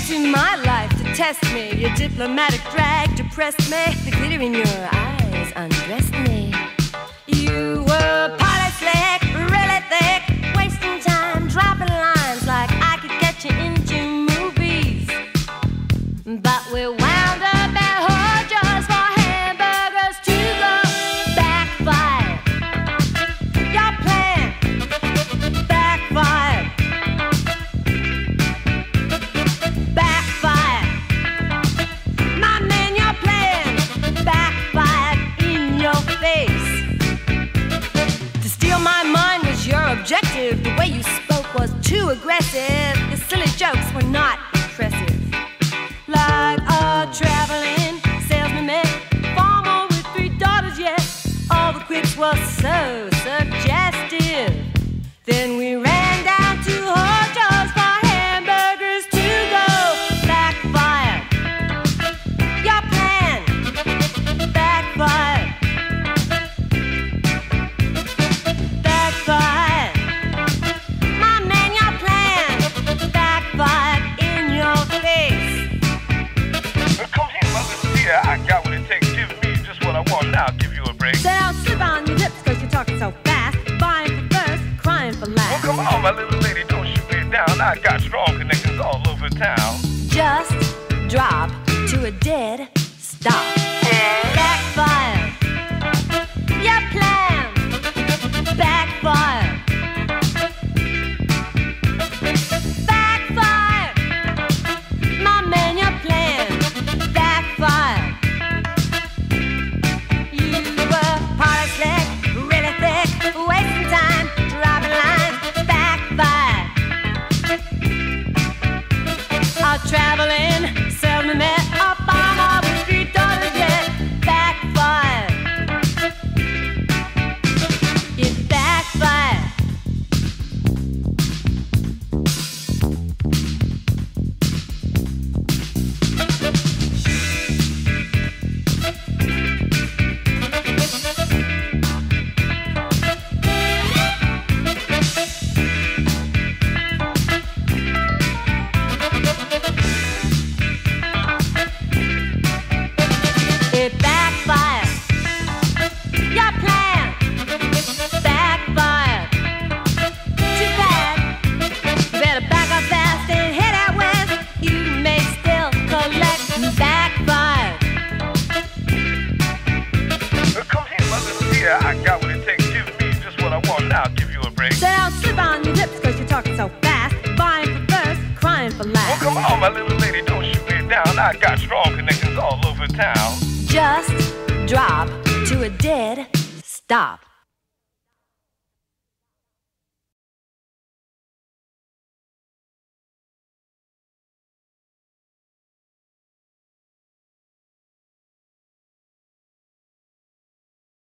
into my life to test me. Your diplomatic drag depressed me. The glitter in your eyes undressed me. You were party slick, really thick, wasting time, dropping lines like I could get you into movies. But we wound up at Hojo's for hamburgers to go. Backfired. Your plan backfired. Backfired. My man, your plan backfired in your face. To steal my mind was your objective. The way you spoke was too aggressive. Your silly jokes were not impressive. Like a traveling salesman met farmer with 3 daughters, yet all the quips were so suggestive. Then we ran down to Hojo's for hamburgers to go. Backfired. Your plan backfired. Backfired. My man, your plan backfired in your face. Come here, my little dear. I got what it takes. Give me just what I want. Now I'll give you a break. Say don't slip on your lips 'cause you're talking so fast. Buying for first, crying for last. Well, come on, my little lady. Don't shoot me down. I got strong connections all over town. Just drop to a dead stop. Backfire. Your plan backfire. Backfire. My man, your plan backfire. You were party slick, really thick, wasting time, dropping lines. Backfire. A traveling salesman met a farmer with 3 daughters, yet backfired. It backfired. It backfired. Your plan backfired. Too bad. You better back up fast and head out west. You may still collect. Backfired. Come here, my little dear. I got what it takes. Give me just what I want. Now I'll give you a break. Say don't slip on your lips 'cause you're talking so fast. Buying for first, crying for last. Well, come on, my little lady. Don't shoot me down. I got strong connections all over town. Just drop to a dead stop.